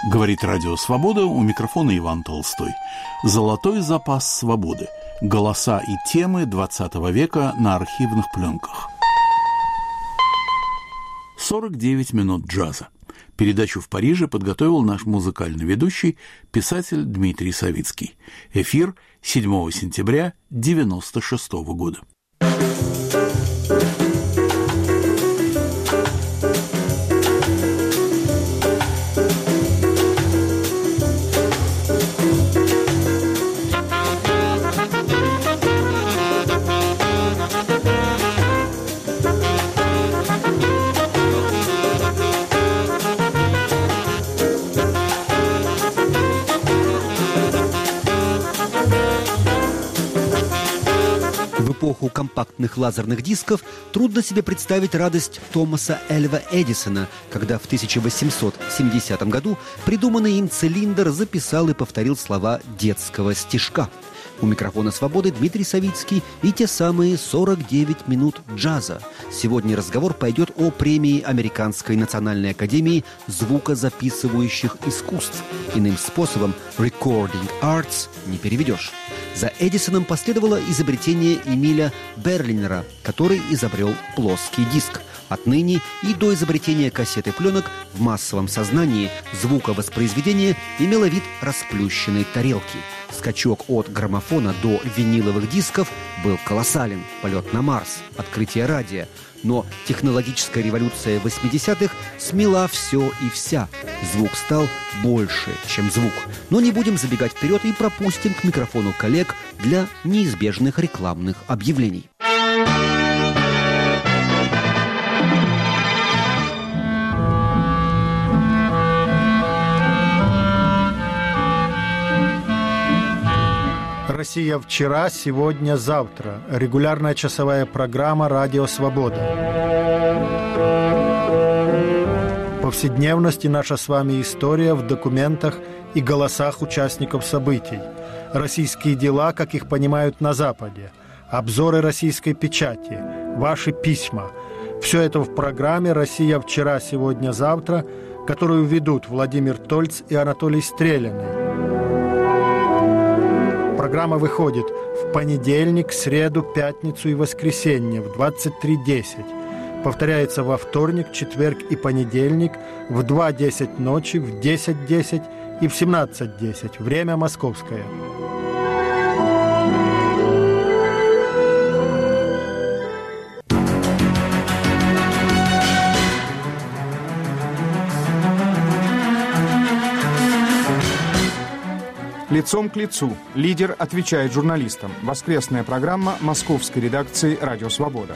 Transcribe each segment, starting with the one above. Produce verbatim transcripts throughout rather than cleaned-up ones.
Говорит Радио Свобода, у микрофона Иван Толстой. Золотой запас свободы. Голоса и темы двадцатого века на архивных пленках. сорок девять минут джаза. Передачу в Париже подготовил наш музыкальный ведущий, писатель Дмитрий Савицкий. Эфир седьмого сентября девяносто шестого года. В эпоху компактных лазерных дисков трудно себе представить радость Томаса Эльва Эдисона, когда в тысяча восемьсот семидесятом году придуманный им цилиндр записал и повторил слова детского стишка. У микрофона «Свободы» Дмитрий Савицкий и те самые сорок девять минут джаза. Сегодня разговор пойдет о премии Американской национальной академии звукозаписывающих искусств. Иным способом «recording arts» не переведешь. За Эдисоном последовало изобретение Эмиля Берлинера, который изобрел плоский диск. Отныне и до изобретения кассеты пленок в массовом сознании звуковоспроизведение имело вид расплющенной тарелки. Скачок от граммофона до виниловых дисков был колоссален. Полет на Марс, открытие радио. Но технологическая революция восьмидесятых смела все и вся. Звук стал больше, чем звук. Но не будем забегать вперед и пропустим к микрофону коллег для неизбежных рекламных объявлений. Россия вчера, сегодня, завтра. Регулярная часовая программа «Радио Свобода». Повседневность и наша с вами история в документах и голосах участников событий. Российские дела, как их понимают на Западе. Обзоры российской печати. Ваши письма. Все это в программе «Россия вчера, сегодня, завтра», которую ведут Владимир Тольц и Анатолий Стрелянный. Программа выходит в понедельник, среду, пятницу и воскресенье в двадцать три десять. Повторяется во вторник, четверг и понедельник в два десять ночи, в десять десять и в семнадцать десять. Время московское. Лицом к лицу. Лидер отвечает журналистам. Воскресная программа московской редакции «Радио Свобода».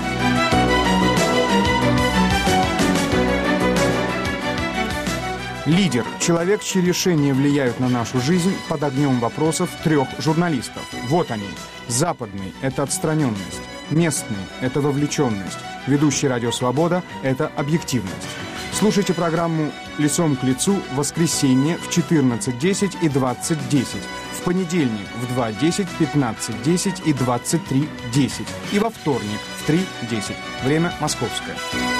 Лидер – человек, чьи решения влияют на нашу жизнь под огнем вопросов трех журналистов. Вот они. Западный – это отстраненность. Местный – это вовлеченность. Ведущий «Радио Свобода» – это объективность. Слушайте программу «Лицом к лицу» в воскресенье в четырнадцать десять и двадцать десять, в понедельник в два десять, пятнадцать десять и двадцать три десять и во вторник в три десять. Время московское.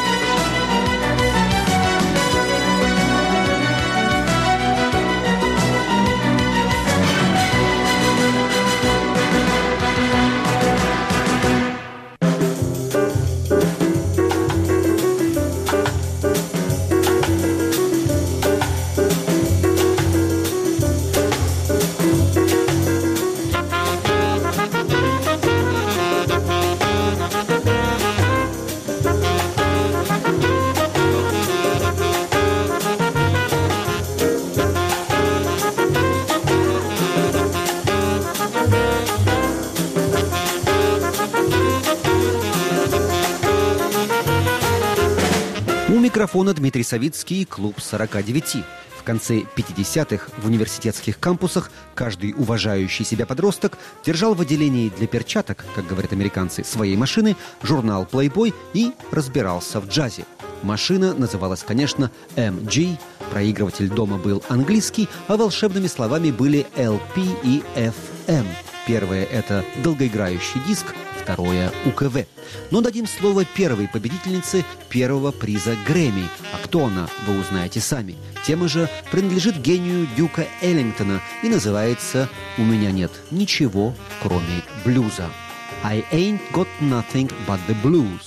У микрофона Дмитрий Савицкий, клуб сорока девяти. В конце пятидесятых в университетских кампусах каждый уважающий себя подросток держал в отделении для перчаток, как говорят американцы, своей машины журнал Playboy и разбирался в джазе. Машина называлась, конечно, эм джи, Проигрыватель дома был английский, а волшебными словами были эл пи и эф эм. Первое – это долгоиграющий диск, второе – УКВ. Но дадим слово первой победительнице первого приза Грэмми. А кто она, вы узнаете сами. Тема же принадлежит гению Дюка Эллингтона и называется «У меня нет ничего, кроме блюза». I ain't got nothing but the blues.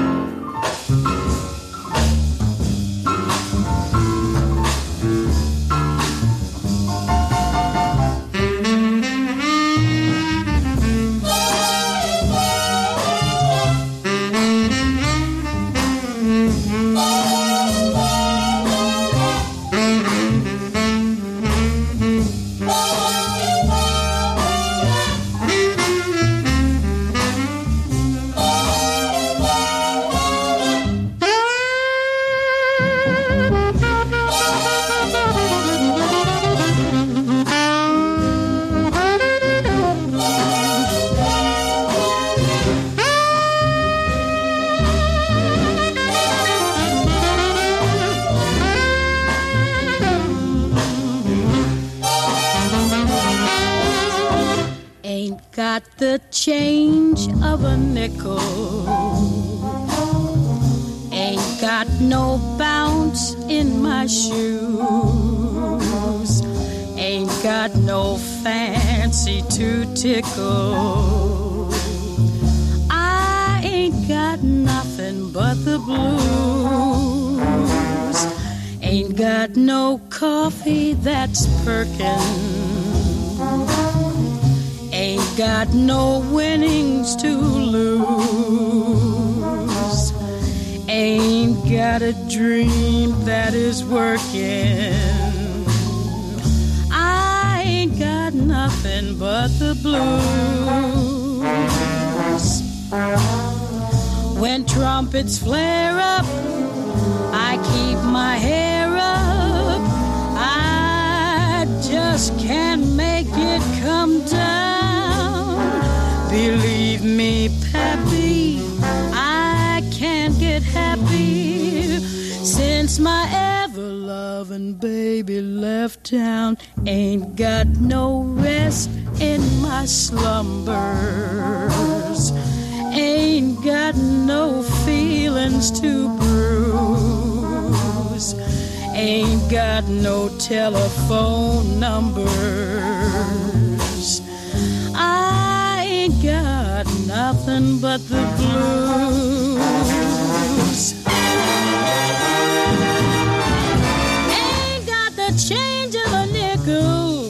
Got the change of a nickel. Ain't got no bounce in my shoes. Ain't got no fancy to tickle. I ain't got nothing but the blues. Ain't got no coffee that's perkin'. Ain't got no winnings to lose. Ain't got a dream that is working. I ain't got nothing but the blues. When trumpets flare up, I keep my hair up. I just can't make it come down. Believe me, Pappy, I can't get happy since my ever-loving baby left town. Ain't got no rest in my slumbers. Ain't got no feelings to bruise. Ain't got no telephone numbers. I ain't got nothing but the blues. Ain't got the change of a nickel.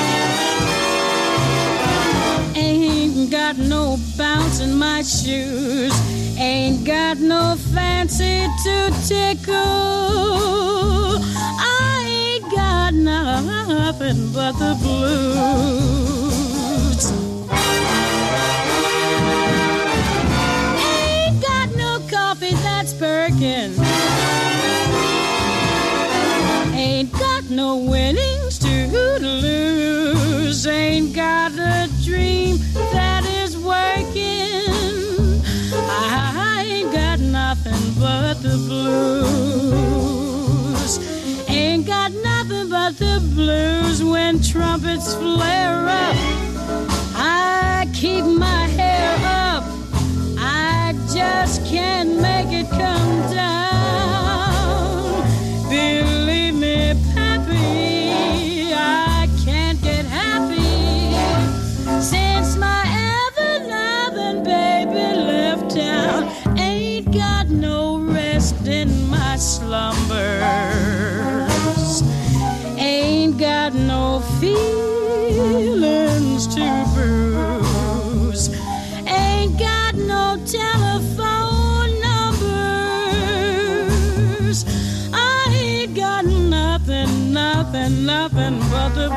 Ain't got no bounce in my shoes. Ain't got no fancy to tickle. I ain't got nothing but the blues. Ain't got no coffee that's perkin'. Ain't got no winnings to lose. Ain't got a dream that is working. I ain't got nothing but the blues. Ain't got nothing but the blues. When trumpets flare up, I keep my hair up. I just can't make it come down. Believe me, Pappy, I can't get happy since my ever-loving baby left town. Ain't got no rest in my slumbers. Ain't got no feelings to bruise. Ain't got no telephone numbers. I ain't got nothing, nothing, nothing but the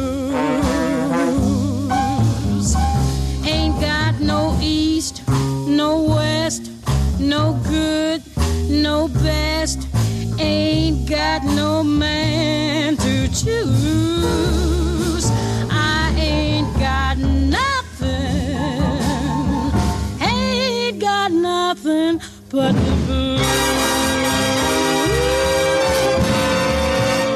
blues. Ain't got no east, no west, no good, no best. Ain't got no man to choose. I ain't got nothing. Ain't got nothing but the blues.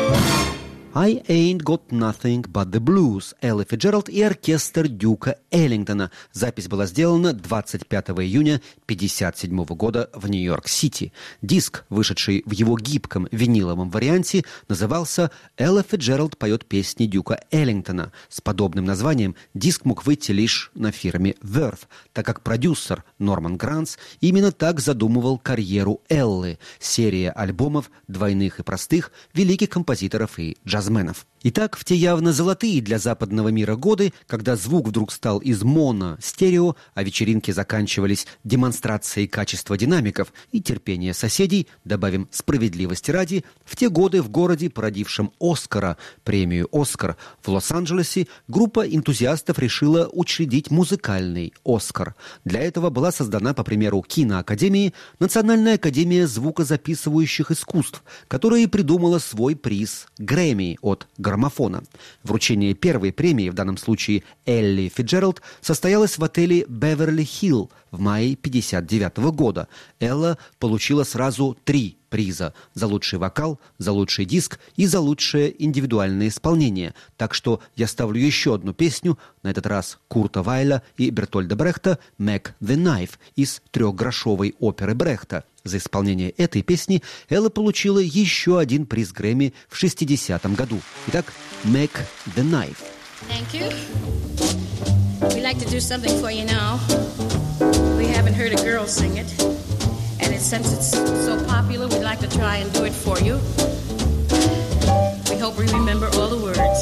«I Ain't Got Nothing But The Blues» Эллы Фицджеральд и оркестр Дюка Эллингтона. Запись была сделана двадцать пятого июня тысяча девятьсот пятьдесят седьмого года в Нью-Йорк-Сити. Диск, вышедший в его гибком виниловом варианте, назывался «Элла Фицджеральд поет песни Дюка Эллингтона». С подобным названием диск мог выйти лишь на фирме Verve, так как продюсер Норман Гранц именно так задумывал карьеру Эллы. Серия альбомов двойных и простых великих композиторов и джазменов. Итак, в те явно золотые для западного мира годы, когда звук вдруг стал из моно стерео, а вечеринки заканчивались демонстрацией качества динамиков и терпения соседей, добавим справедливости ради, в те годы в городе, породившем «Оскара», премию «Оскар» в Лос-Анджелесе, группа энтузиастов решила учредить музыкальный «Оскар». Для этого была создана, по примеру киноакадемии, Национальная академия звукозаписывающих искусств, которая и придумала свой приз Грэмми от граммофона. Вручение первой премии, в данном случае Элли Фицджеральд, состоялось в отеле «Беверли-Хилл» в мае тысяча девятьсот пятьдесят девятого года. Элла получила сразу три приза – за лучший вокал, за лучший диск и за лучшее индивидуальное исполнение. Так что я ставлю еще одну песню, на этот раз Курта Вайля и Бертольда Брехта «Mac the Knife» из трехгрошовой оперы Брехта. За исполнение этой песни Элла получила еще один приз Грэмми в шестидесятом году. Итак, «Mac the Knife». Thank you. We'd like to do something for you now. We haven't heard a girl sing it. And it, since it's so popular, we'd like to try and do it for you. We hope we remember all the words.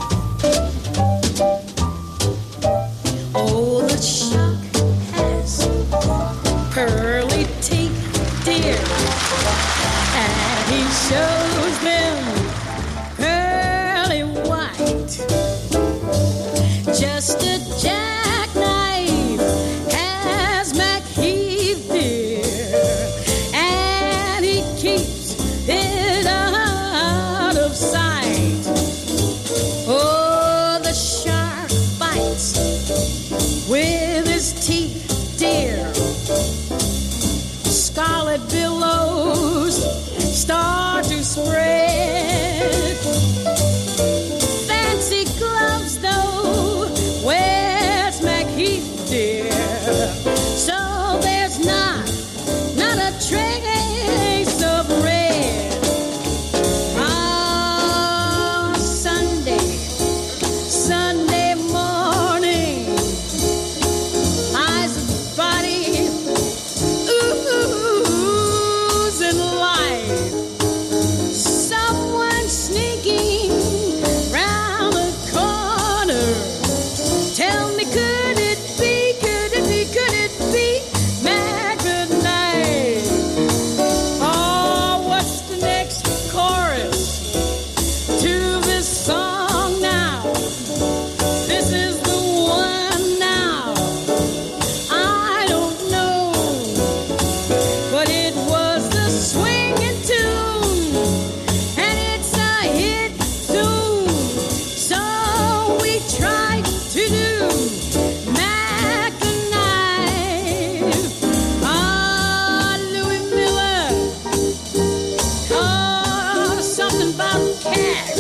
Oh, the shark has pearly teeth, dear, and he shows them pearly white. Just a jackknife has McHeath, dear, and he keeps it out of sight. Oh, the shark bites with his teeth, dear. Scarlet billows start to spread. Fancy gloves, though, where's McHeath, dear? So there's not, not a trace of red. Ah, Sunday, Sunday morning, eyes and body oozing life. Someone sneaking round the corner. Tell me, could it be, could it be, could it be Mac the Knife? Oh, what's the next chorus to this song now? This is the one now. I don't know, but it was the swinging tune, and it's a hit soon. So we tried to do Mac the Knife. Ah, Louis Miller. Oh, something about cash.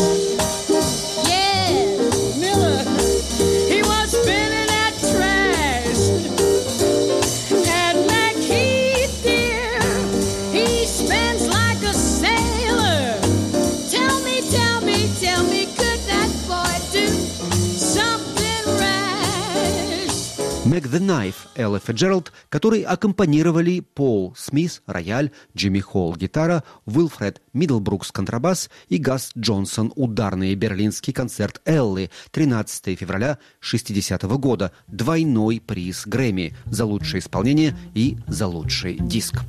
Yeah, Miller. He was spinning that trash. And McHeath, dear, he spends like a sailor. Tell me, tell me, tell me, could that boy do something rash? «Mac the Knife» Элла Фицджеральд, который аккомпанировали Пол Смит, рояль, Джимми Холл, гитара, Уилфред Миддлбрукс, контрабас и Газ Джонсон, ударный. Берлинский концерт Эллы, тринадцатого февраля шестидесятого года, двойной приз Грэмми за лучшее исполнение и за лучший диск.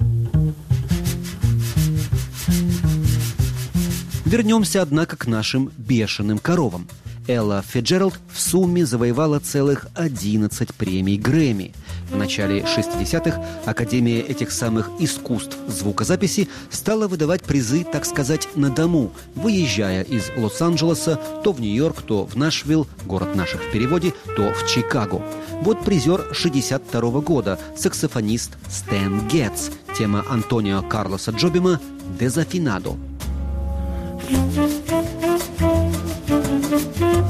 Вернемся, однако, к нашим бешеным коровам. Элла Фицджеральд в сумме завоевала целых одиннадцать премий Грэмми. В начале шестидесятых Академия этих самых искусств звукозаписи стала выдавать призы, так сказать, на дому, выезжая из Лос-Анджелеса то в Нью-Йорк, то в Нашвилл, город наших в переводе, то в Чикаго. Вот призер шестьдесят второго года, саксофонист Стэн Гетц. Тема Антонио Карлоса Джобима «Дезафинадо».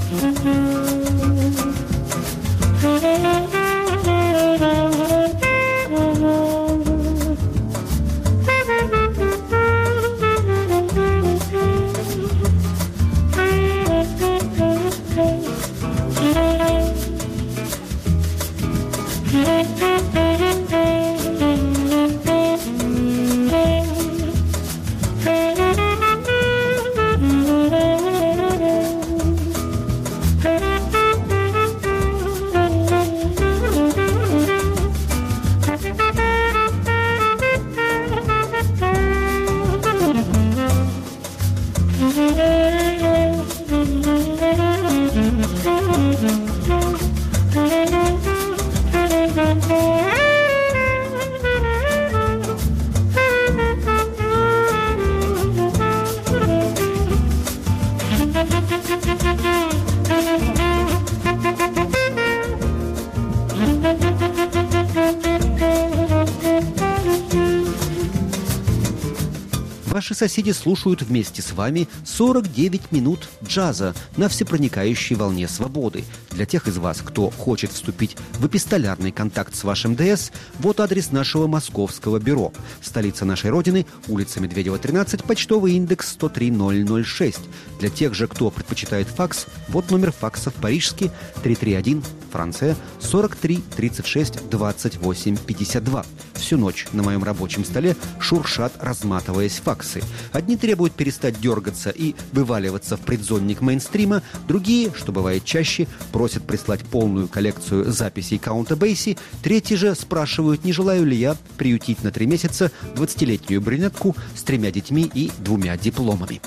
Ваши соседи слушают вместе с вами сорок девять минут джаза на всепроникающей волне свободы. Для тех из вас, кто хочет вступить в эпистолярный контакт с вашим ДС, вот адрес нашего московского бюро. Столица нашей Родины, улица Медведева, тринадцать, почтовый индекс сто три ноль ноль шесть. Для тех же, кто предпочитает факс, вот номер факса в парижский триста тридцать один, Франция, сорок три тридцать шесть двадцать восемь пятьдесят два. Всю ночь на моем рабочем столе шуршат, разматываясь факсы. Одни требуют перестать дергаться и вываливаться в предзонник мейнстрима, другие, что бывает чаще, просят прислать полную коллекцию записей Каунта Бейси, третьи же спрашивают, не желаю ли я приютить на три месяца двадцатилетнюю брюнетку с тремя детьми и двумя дипломами.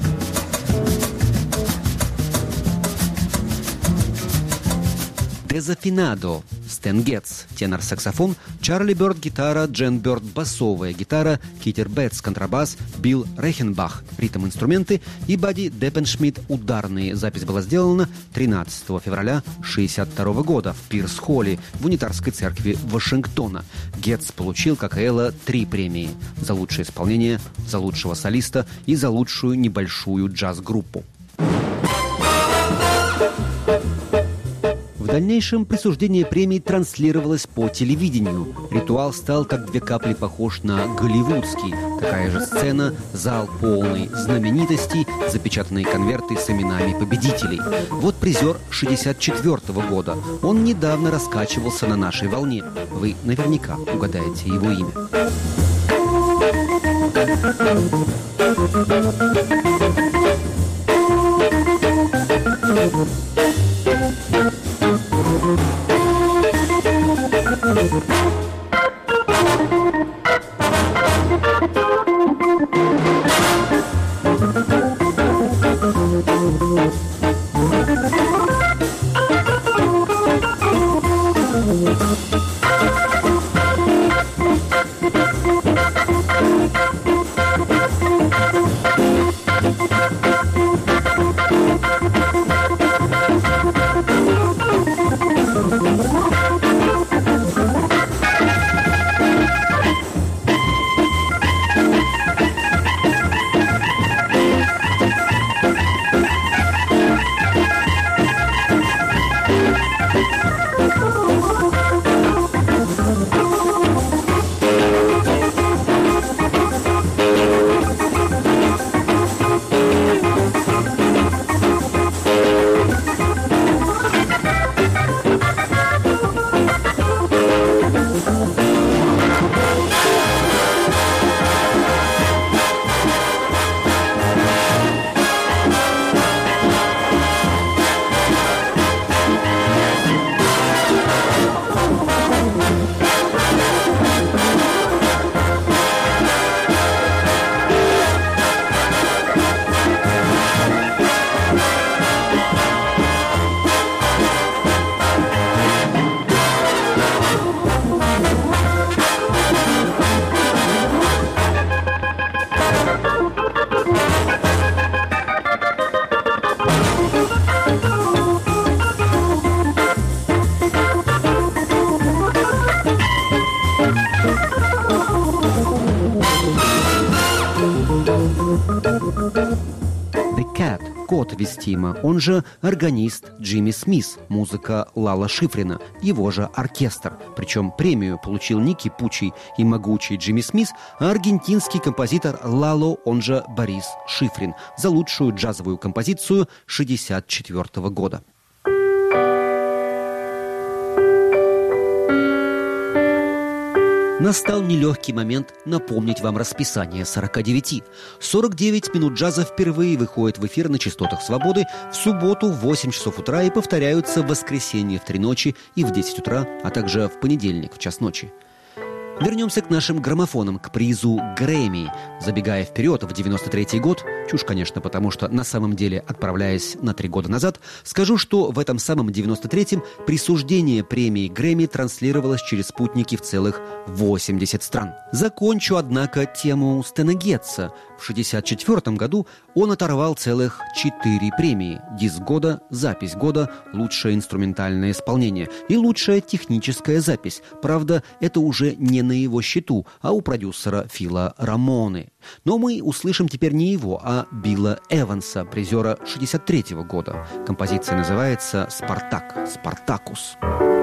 Дезафинадо, Стэн Гетц, тенор-саксофон, Чарли Бёрд гитара, Джен Бёрд басовая гитара, Китер Бетс контрабас, Билл Рехенбах ритм-инструменты и Бадди Деппеншмидт ударные. Запись была сделана тринадцатого февраля шестьдесят второго года в Пирс-Холле в унитарской церкви Вашингтона. Гетц получил, как и Элла, три премии за лучшее исполнение, за лучшего солиста и за лучшую небольшую джаз-группу. В дальнейшем присуждение премий транслировалось по телевидению. Ритуал стал, как две капли, похож на голливудский. Такая же сцена, зал полный знаменитостей, запечатанные конверты с именами победителей. Вот призер шестьдесят четвёртого года. Он недавно раскачивался на нашей волне. Вы наверняка угадаете его имя. Скотт Вестима, он же органист Джимми Смис, музыка Лала Шифрина, его же оркестр. Причем премию получил не кипучий и могучий Джимми Смис, а аргентинский композитор Лало, он же Борис Шифрин, за лучшую джазовую композицию шестьдесят четвёртого года. Настал нелегкий момент напомнить вам расписание сорока девяти. сорок девять минут джаза впервые выходит в эфир на частотах «Свободы» в субботу в восемь часов утра и повторяются в воскресенье в три ночи и в десять утра, а также в понедельник в час ночи. Вернемся к нашим граммофонам, к призу Грэмми. Забегая вперед в девяносто третий год, чушь, конечно, потому что на самом деле, отправляясь на три года назад, скажу, что в этом самом девяносто третьем присуждение премии Грэмми транслировалось через спутники в целых восемьдесят стран. Закончу, однако, тему Стэна Гетца. В шестьдесят четвёртом году он оторвал целых четыре премии: диск года, запись года, лучшее инструментальное исполнение и лучшая техническая запись. Правда, это уже не на его счету, а у продюсера Фила Рамоны. Но мы услышим теперь не его, а Билла Эванса, призера шестьдесят третьего года. Композиция называется «Спартак», «Спартакус».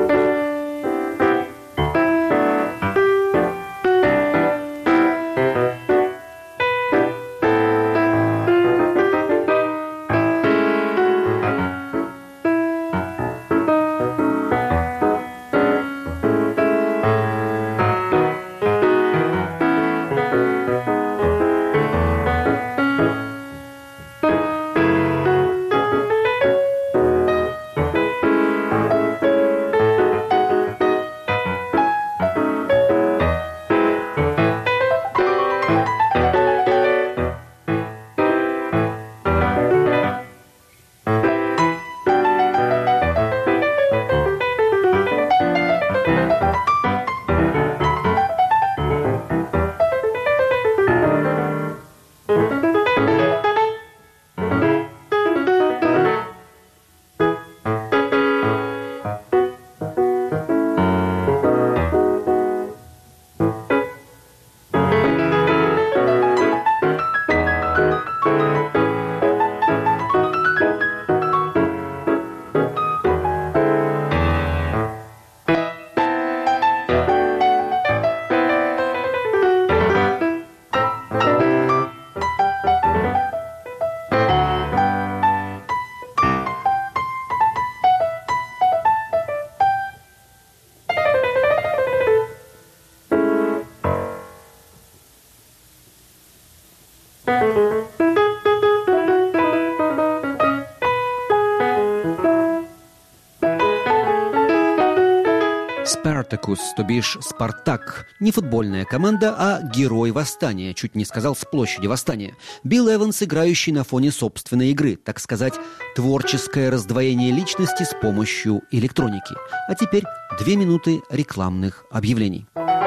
Спартакус, то бишь Спартак. Не футбольная команда, а герой восстания. Чуть не сказал, с площади восстания. Билл Эванс, играющий на фоне собственной игры. Так сказать, творческое раздвоение личности с помощью электроники. А теперь две минуты рекламных объявлений.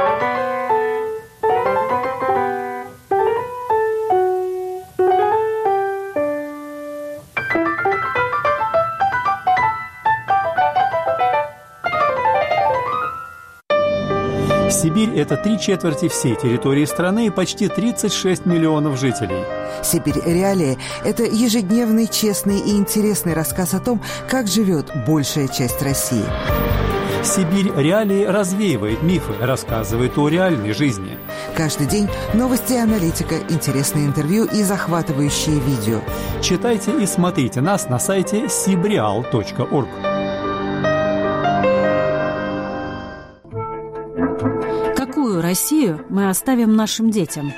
Сибирь – это три четверти всей территории страны и почти тридцать шесть миллионов жителей. «Сибирь. Реалии» – это ежедневный, честный и интересный рассказ о том, как живет большая часть России. «Сибирь. Реалии» развеивает мифы, рассказывает о реальной жизни. Каждый день новости и аналитика, интересные интервью и захватывающие видео. Читайте и смотрите нас на сайте сибреал точка орг. Какую Россию мы оставим нашим детям?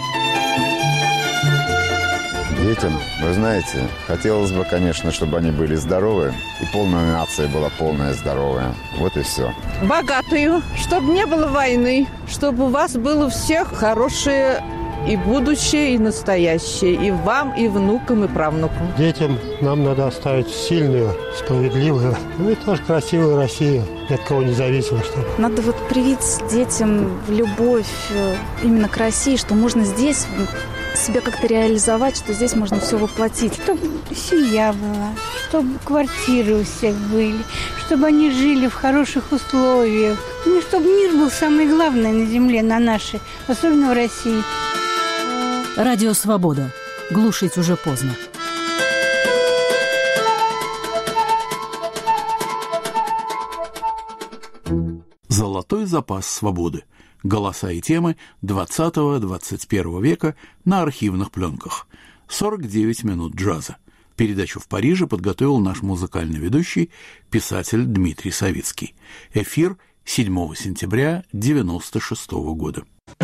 Детям, вы знаете, хотелось бы, конечно, чтобы они были здоровы, и полная нация была полная здоровая. Вот и все. Богатую, чтобы не было войны, чтобы у вас было у всех хорошее и будущее, и настоящее, и вам, и внукам, и правнукам. Детям нам надо оставить сильную, справедливую, ну и тоже красивую Россию, ни от кого не зависимо, что ли. Надо вот привить детям любовь именно к России, что можно здесь себя как-то реализовать, что здесь можно все воплотить. Чтобы семья была, чтобы квартиры у всех были, чтобы они жили в хороших условиях. Ну, чтобы мир был самое главное на земле, на нашей, особенно в России. Радио «Свобода». Глушить уже поздно. «Золотой запас свободы. Голоса и темы двадцатого-двадцать первого века на архивных пленках». сорок девять минут джаза. Передачу в Париже подготовил наш музыкальный ведущий, писатель Дмитрий Савицкий. Эфир седьмого сентября девяносто шестого года.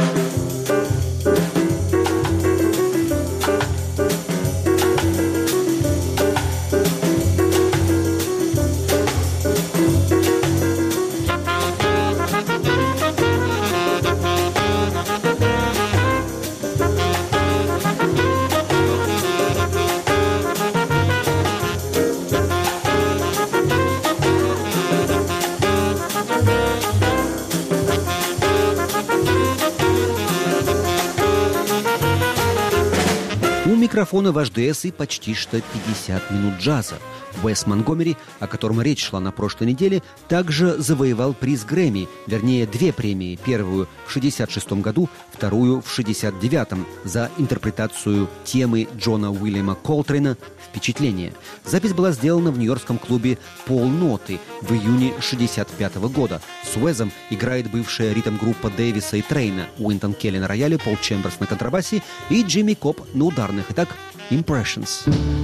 У микрофона ваш ДС и почти что пятьдесят минут джаза. Уэс Монгомери, о котором речь шла на прошлой неделе, также завоевал приз Грэмми, вернее, две премии. Первую в шестьдесят шестом году, вторую в шестьдесят девятом за интерпретацию темы Джона Уильяма Колтрейна «Впечатление». Запись была сделана в нью-йоркском клубе «Полноты» в июне шестьдесят пятого года. С Уэзом играет бывшая ритм-группа Дэвиса и Трейна, Уинтон Келли на рояле, Пол Чемберс на контрабасе и Джимми Коб на ударных. Итак, «Impressions».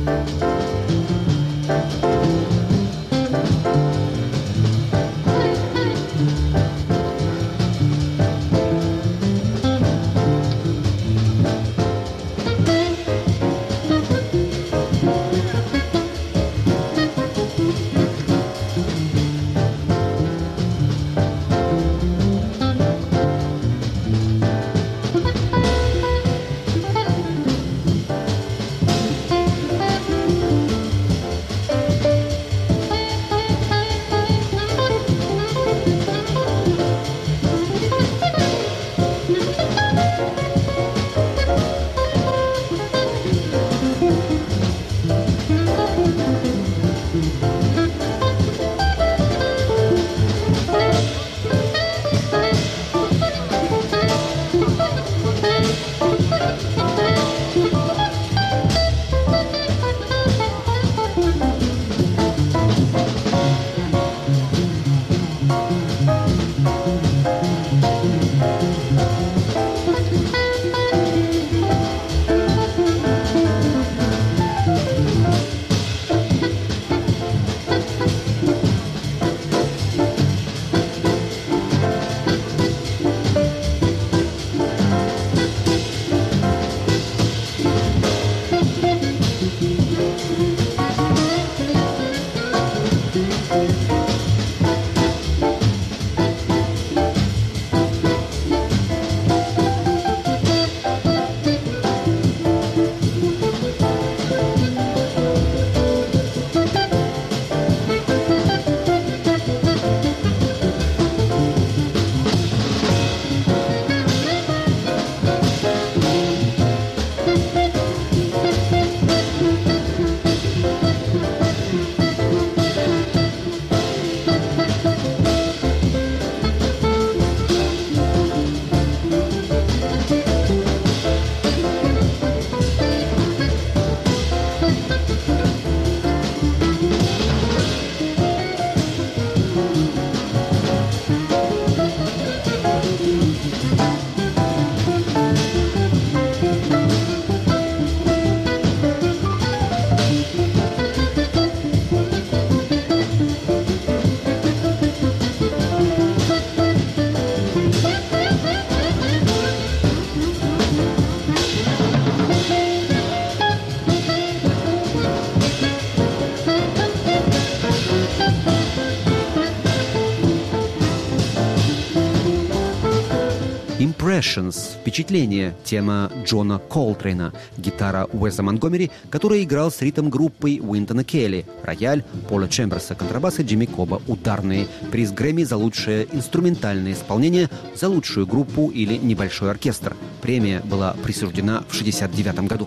«Impressions» — «Впечатление», тема Джона Колтрейна, гитара Уэза Монгомери, который играл с ритм-группой Уинтона Келли, рояль, Пола Чемберса, контрабас и Джимми Коба, ударные. Приз Грэмми за лучшее инструментальное исполнение, за лучшую группу или небольшой оркестр. Премия была присуждена в шестьдесят девятом году.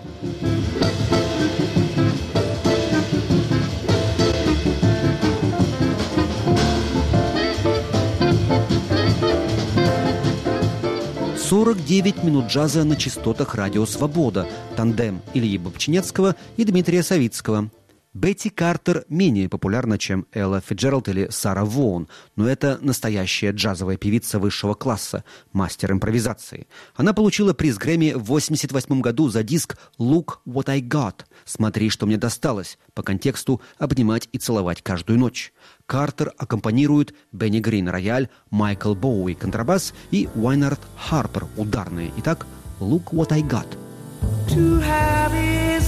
сорок девять минут джаза на частотах радио «Свобода». Тандем Ильи Бобчинецкого и Дмитрия Савицкого. Бетти Картер менее популярна, чем Элла Фицджеральд или Сара Воун, но это настоящая джазовая певица высшего класса, мастер импровизации. Она получила приз Грэмми в восемьдесят восьмом году за диск «Look What I Got» – «Смотри, что мне досталось», по контексту «Обнимать и целовать каждую ночь». Картер аккомпанирует Бенни Грин – рояль, Майкл Боуи – контрабас и Уайнард Харпер – ударные. Итак, «Look What I Got». To have his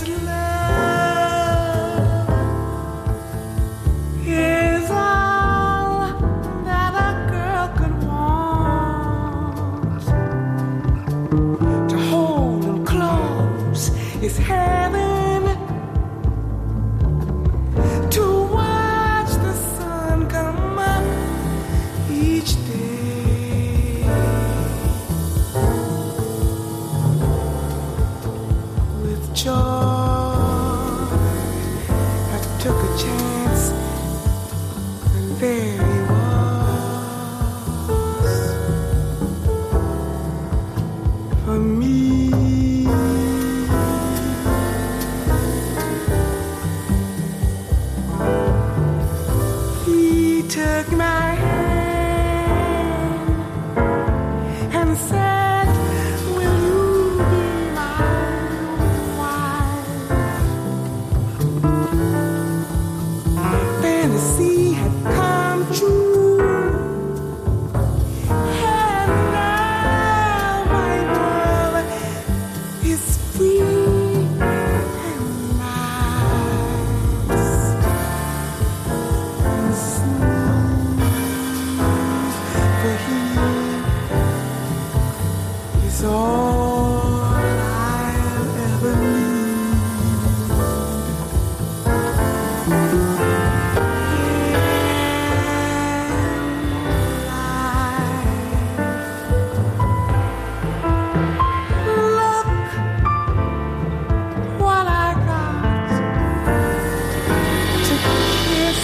love is all that a girl could want. To hold him close is heaven. To watch the sun come up each day with joy. I took a chance, and there he was for me. He took my hand and said, "Will you be my wife?" Fantasy had come true, and now my love is free and nice and smooth, for he is all I'll ever Look what I got to kiss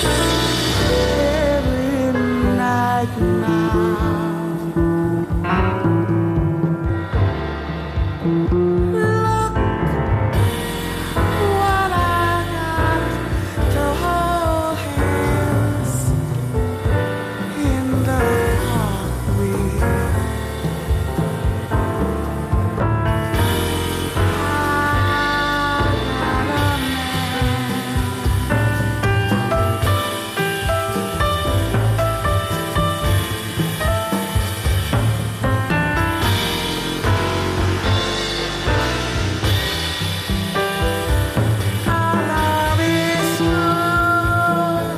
every night now. Look what I got to hold hands in the park with. Our love is strong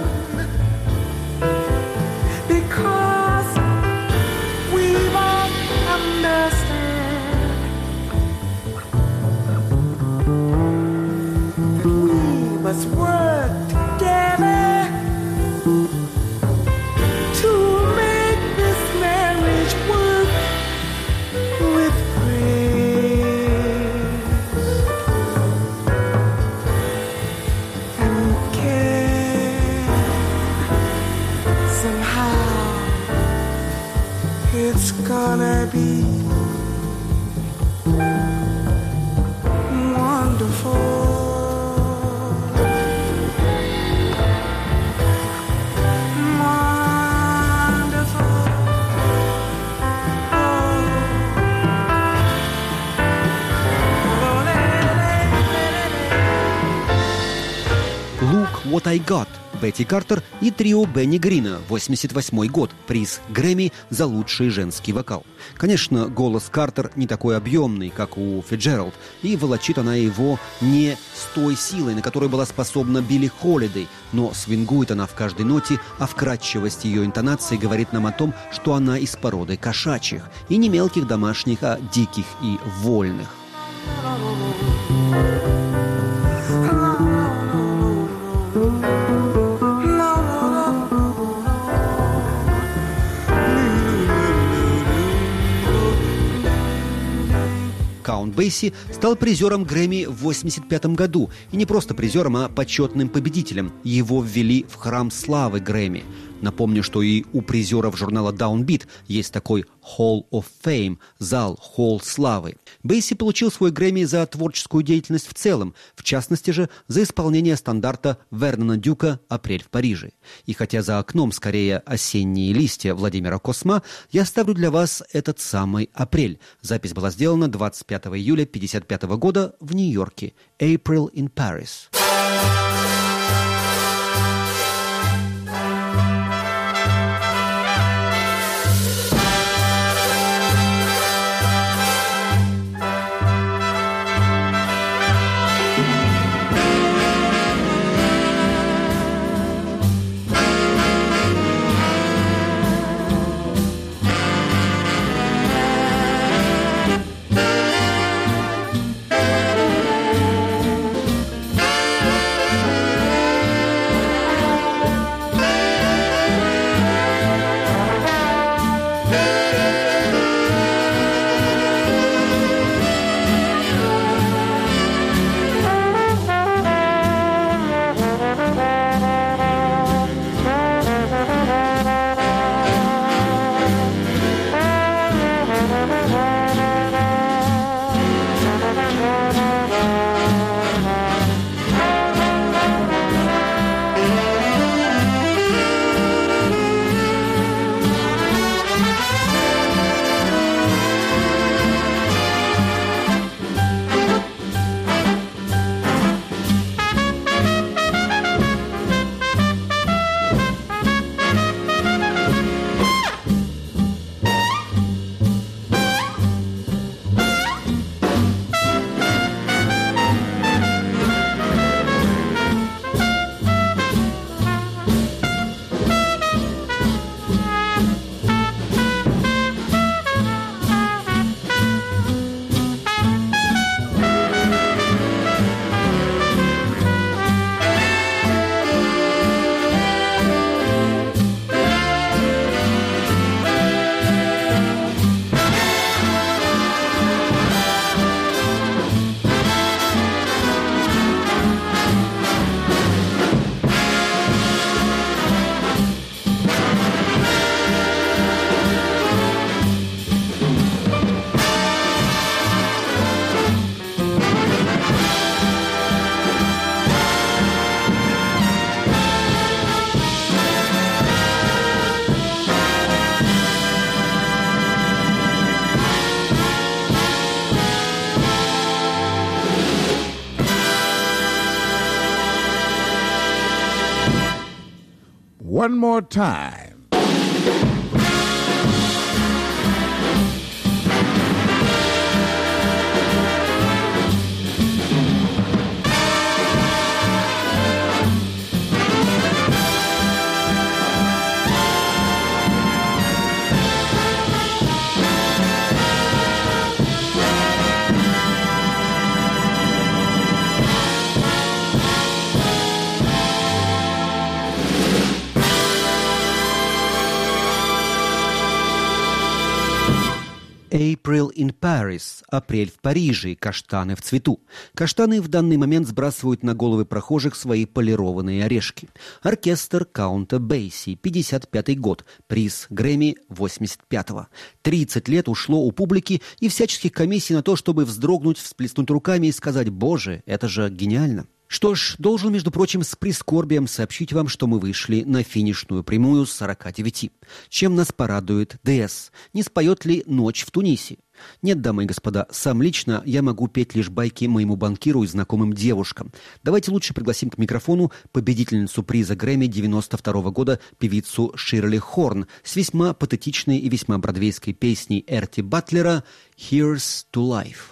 because we both understand that we must work together to make this marriage work with grace and care. Somehow it's gonna be wonderful. «Look What I Got» Бетти Картер и трио Бенни Грина, восемьдесят восьмой год, приз Грэмми за лучший женский вокал. Конечно, голос Картер не такой объемный, как у Фицджеральд, и волочит она его не с той силой, на которой была способна Билли Холидей, но свингует она в каждой ноте, а вкрадчивость ее интонации говорит нам о том, что она из породы кошачьих, и не мелких домашних, а диких и вольных. Каунт Бейси стал призером Грэмми в восемьдесят пятом году. И не просто призером, а почетным победителем. Его ввели в храм славы Грэмми. Напомню, что и у призеров журнала Downbeat есть такой Hall of Fame, зал, холл славы. Бейси получил свой Грэмми за творческую деятельность в целом, в частности же за исполнение стандарта Вернона Дюка «Апрель в Париже». И хотя за окном скорее осенние листья Владимира Косма, я ставлю для вас этот самый «Апрель». Запись была сделана двадцать пятого июля тысяча девятьсот пятьдесят пятого года в Нью-Йорке. «April in Paris». One more time. April in Paris. Апрель в Париже. Каштаны в цвету. Каштаны в данный момент сбрасывают на головы прохожих свои полированные орешки. Оркестр Каунта Бейси. пятьдесят пятый год. Приз Грэмми восемьдесят пятого. тридцать лет ушло у публики и всяческих комиссий на то, чтобы вздрогнуть, всплеснуть руками и сказать: «Боже, это же гениально». Что ж, должен, между прочим, с прискорбием сообщить вам, что мы вышли на финишную прямую с сорока девяти. Чем нас порадует ДС? Не споет ли «Ночь в Тунисе»? Нет, дамы и господа, сам лично я могу петь лишь байки моему банкиру и знакомым девушкам. Давайте лучше пригласим к микрофону победительницу приза Грэмми девяносто второго года, певицу Ширли Хорн, с весьма патетичной и весьма бродвейской песней Эрти Батлера «Here's to Life».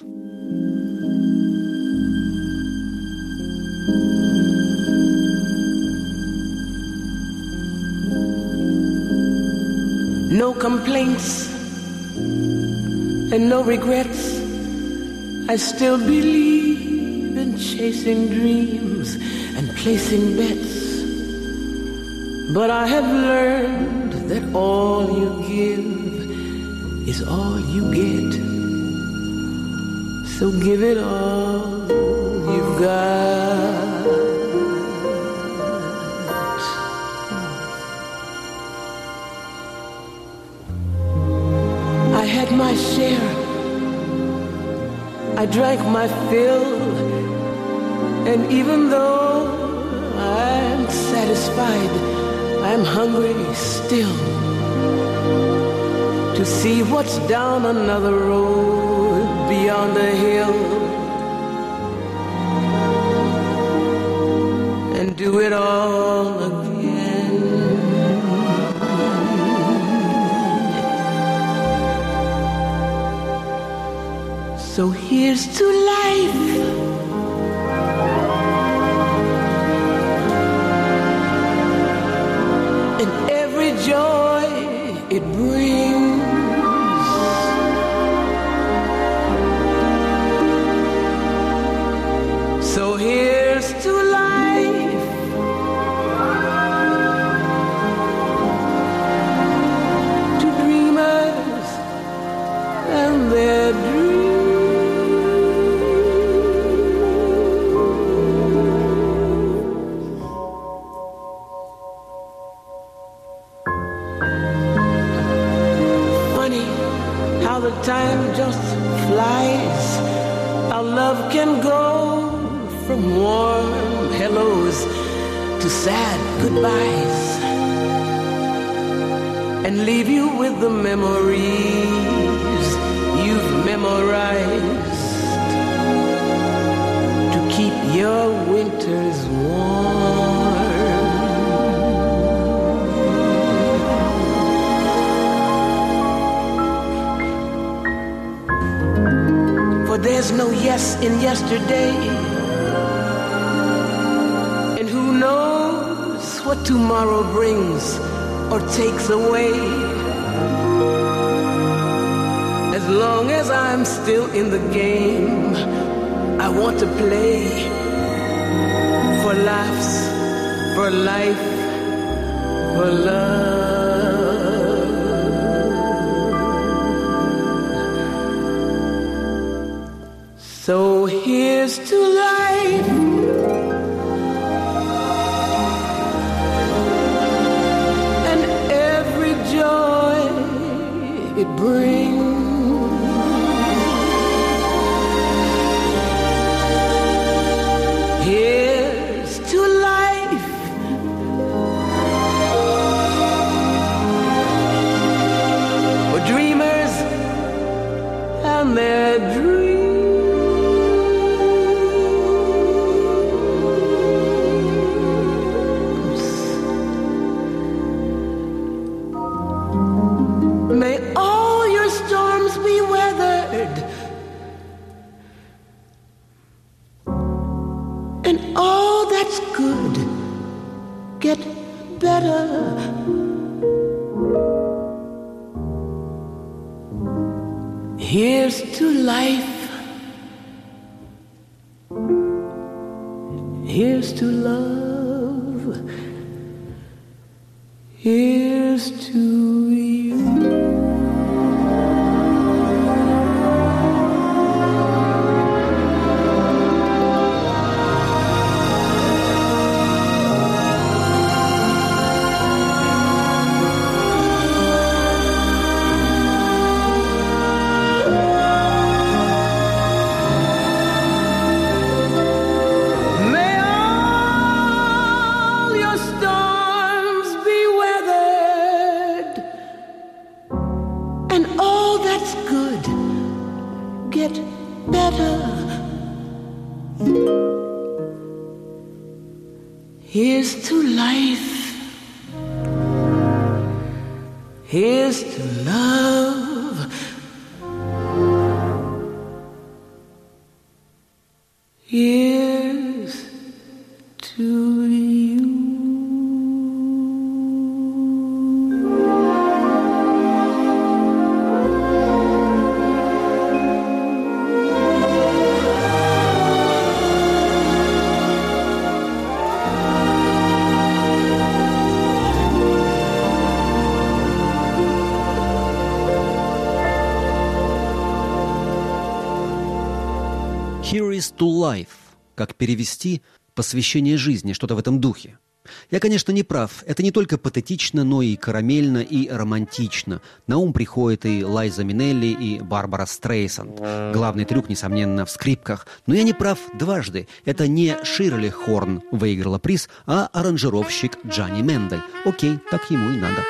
No complaints and no regrets. I still believe in chasing dreams and placing bets. But I have learned that all you give is all you get. So give it all you've got. drank my fill, and even though I'm satisfied, I'm hungry still to see what's down another road beyond the hill, and do it all again. So here's to life, and every joy it brings. So here's to life, to dreamers and their dreams. Time just flies. Our love can go from warm hellos to sad goodbyes, and leave you with the memories you've memorized to keep your winters warm. For there's no yes in yesterday, and who knows what tomorrow brings or takes away. As long as I'm still in the game, I want to play for laughs, for life, for love. So here's to life, and every joy it brings. Here's to life, for dreamers and their dreams. Here's to life, here's to love, here's to you. Here's to life, here's to love, here's to you. «Here is to life». Как перевести «посвящение жизни», что-то в этом духе. Я, конечно, не прав. Это не только патетично, но и карамельно, и романтично. На ум приходит и Лайза Минелли, и Барбара Стрейсанд. Главный трюк, несомненно, в скрипках. Но я не прав дважды. Это не Ширли Хорн выиграла приз, а аранжировщик Джанни Мендель. Окей, так ему и надо.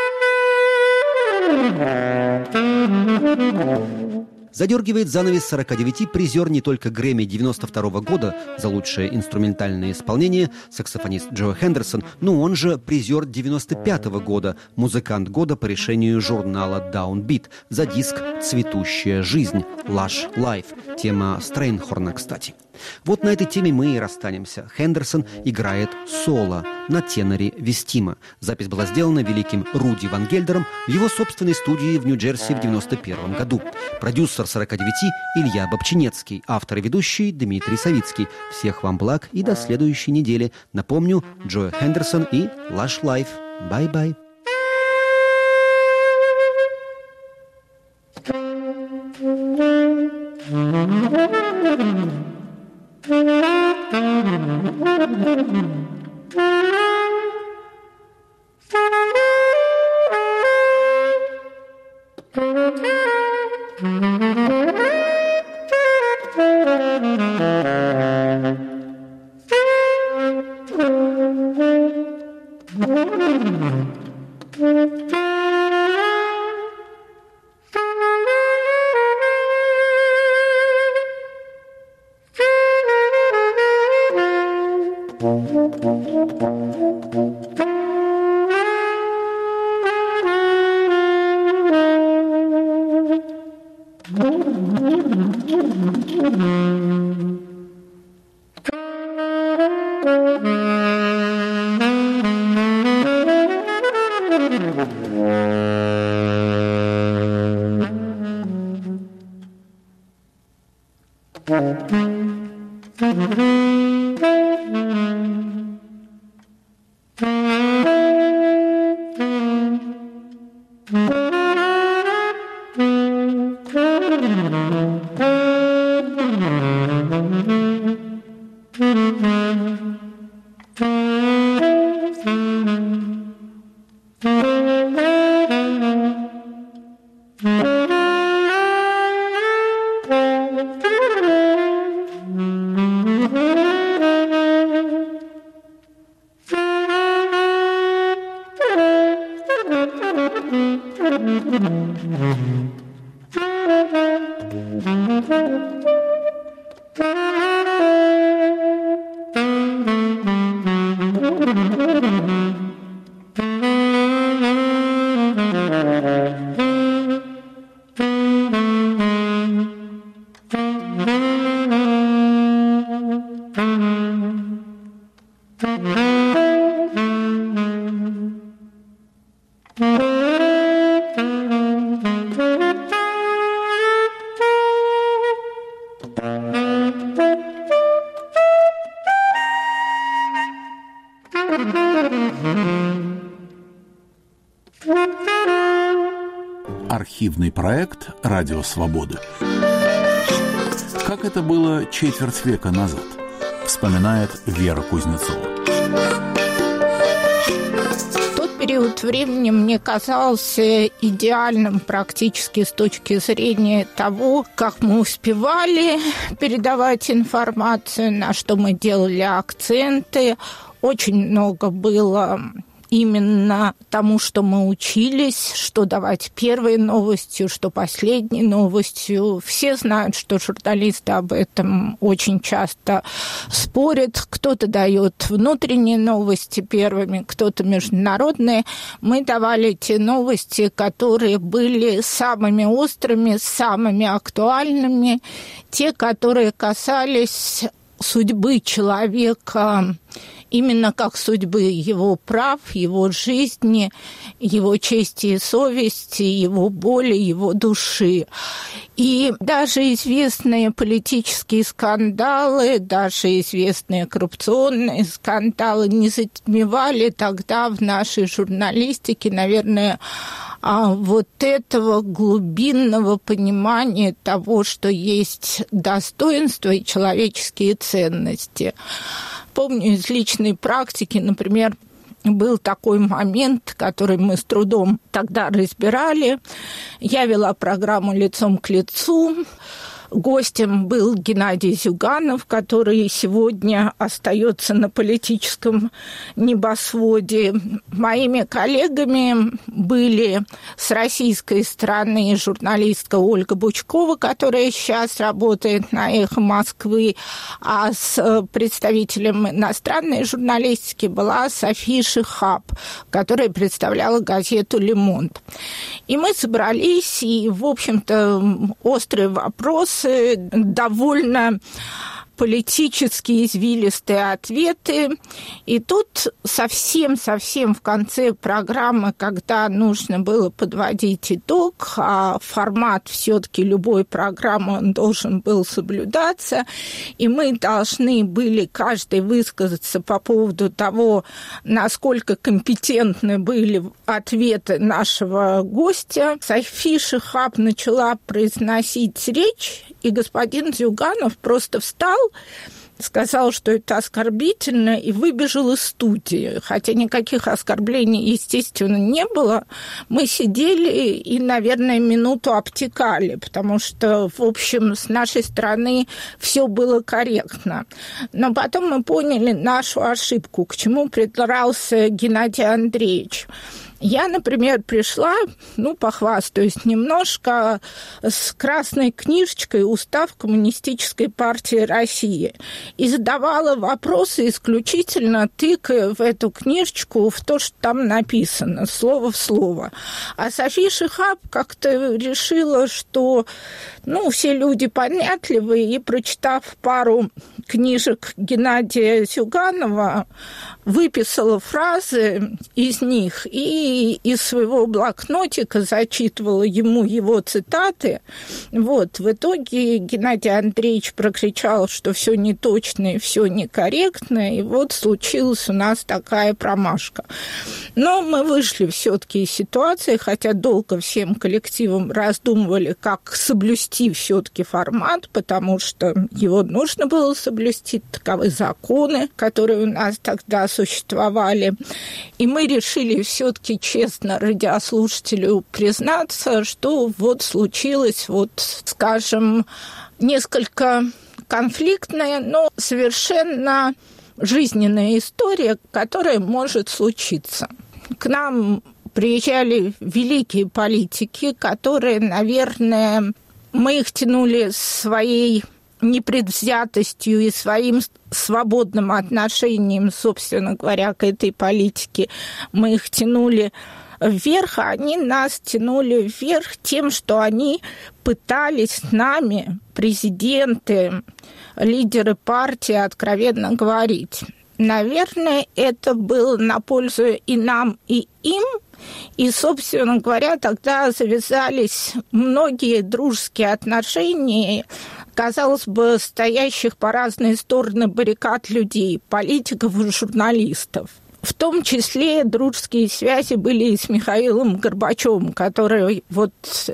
Задергивает занавес сорока девяти призер не только Грэмми девяносто второго года за лучшее инструментальное исполнение, саксофонист Джо Хендерсон, но он же призер девяносто пятого года, музыкант года по решению журнала Downbeat за диск «Цветущая жизнь» Lush Life, тема Стрейнхорна, кстати. Вот на этой теме мы и расстанемся. Хендерсон играет соло на теноре Вестима. Запись была сделана великим Руди Ван Гельдером в его собственной студии в Нью-Джерси в девяносто первом году. Продюсер сорока девяти Илья Бобчинецкий, автор и ведущий Дмитрий Савицкий. Всех вам благ и до следующей недели. Напомню, Джо Хендерсон и Lush Life. Бай-бай. Архивный проект «Радио Свобода». Как это было четверть века назад, вспоминает Вера Кузнецова. Тот период времени мне казался идеальным практически с точки зрения того, как мы успевали передавать информацию, на что мы делали акценты. Очень много было именно тому, что мы учились, что давать первой новостью, что последней новостью. Все знают, что журналисты об этом очень часто спорят. Кто-то дает внутренние новости первыми, кто-то международные. Мы давали те новости, которые были самыми острыми, самыми актуальными, те, которые касались судьбы человека, именно как судьбы его прав, его жизни, его чести и совести, его боли, его души. И даже известные политические скандалы, даже известные коррупционные скандалы не затмевали тогда в нашей журналистике, наверное, вот этого глубинного понимания того, что есть достоинство и человеческие ценности. помню из личной практики, например, был такой момент, который мы с трудом тогда разбирали. Я вела программу «Лицом к лицу». Гостем был Геннадий Зюганов, который сегодня остается на политическом небосводе. Моими коллегами были с российской стороны журналистка Ольга Бучкова, которая сейчас работает на «Эхо Москвы», а с представителем иностранной журналистики была София Шихаб, которая представляла газету «Ле Монд». И мы собрались, и, в общем-то, острые вопросы, довольно политические извилистые ответы. И тут совсем-совсем в конце программы, когда нужно было подводить итог, а формат все-таки любой программы он должен был соблюдаться, и мы должны были каждый высказаться по поводу того, насколько компетентны были ответы нашего гостя. София Шихаб начала произносить речь, и господин Зюганов просто встал, сказал, что это оскорбительно, и выбежал из студии. Хотя никаких оскорблений, естественно, не было. Мы сидели и, наверное, минуту обтекали, потому что, в общем, с нашей стороны все было корректно. Но потом мы поняли нашу ошибку, к чему придрался Геннадий Андреевич. Я, например, пришла, ну, похвастаюсь немножко, с красной книжечкой «Устав Коммунистической партии России» и задавала вопросы исключительно тыкая в эту книжечку в то, что там написано, слово в слово. А София Шихаб как-то решила, что, ну, все люди понятливые, и, прочитав пару книжек Геннадия Зюганова, выписала фразы из них и из своего блокнотика зачитывала ему его цитаты. Вот. В итоге Геннадий Андреевич прокричал, что все неточно и все некорректно, и вот случилась у нас такая промашка. Но мы вышли все-таки из ситуации, хотя долго всем коллективом раздумывали, как соблюсти все-таки формат, потому что его нужно было соблюсти, таковы законы, которые у нас тогда существовали. И мы решили все-таки честно радиослушателю признаться, что вот случилось, вот, скажем, несколько конфликтная, но совершенно жизненная история, которая может случиться. К нам приезжали великие политики, которые, наверное, мы их тянули своей непредвзятостью и своим свободным отношением, собственно говоря, к этой политике. Мы их тянули вверх, а они нас тянули вверх тем, что они пытались с нами, президенты, лидеры партии, откровенно говорить. Наверное, это было на пользу и нам, и им. И, собственно говоря, тогда завязались многие дружеские отношения, казалось бы, стоящих по разные стороны баррикад людей, политиков и журналистов. В том числе дружеские связи были и с Михаилом Горбачевым, который вот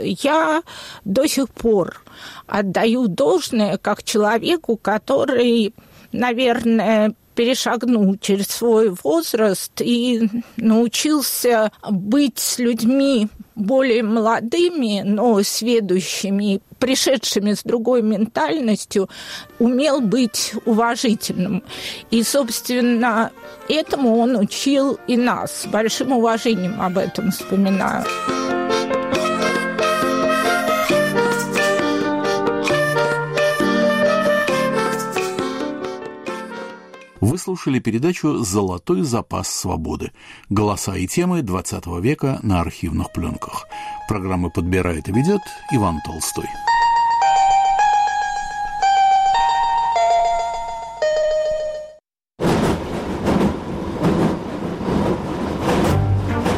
я до сих пор отдаю должное как человеку, который, наверное, перешагнул через свой возраст и научился быть с людьми более молодыми, но сведущими, пришедшими с другой ментальностью, умел быть уважительным. И, собственно, этому он учил и нас. С большим уважением об этом вспоминаю. Вы слушали передачу «Золотой запас свободы». Голоса и темы двадцатого века на архивных пленках. Программу подбирает и ведет Иван Толстой.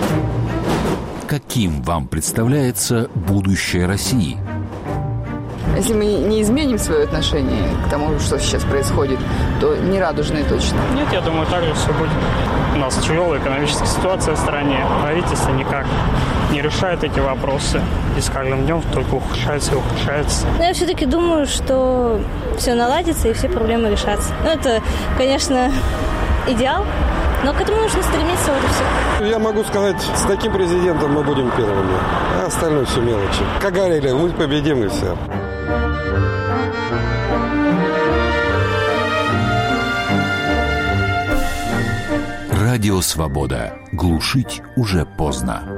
Каким вам представляется будущее России? Если мы не изменим свое отношение к тому, что сейчас происходит, то не радужные точно. Нет, я думаю, так же все будет. У нас тяжелая экономическая ситуация в стране. Правительство никак не решает эти вопросы. И с каждым днем только ухудшается и ухудшается. Но я все-таки думаю, что все наладится и все проблемы решатся. Ну, это, конечно, идеал, но к этому нужно стремиться, вот и все. Я могу сказать, с таким президентом мы будем первыми, а остальное все мелочи. Как говорили, мы победим и все. Радио «Свобода». Глушить уже поздно.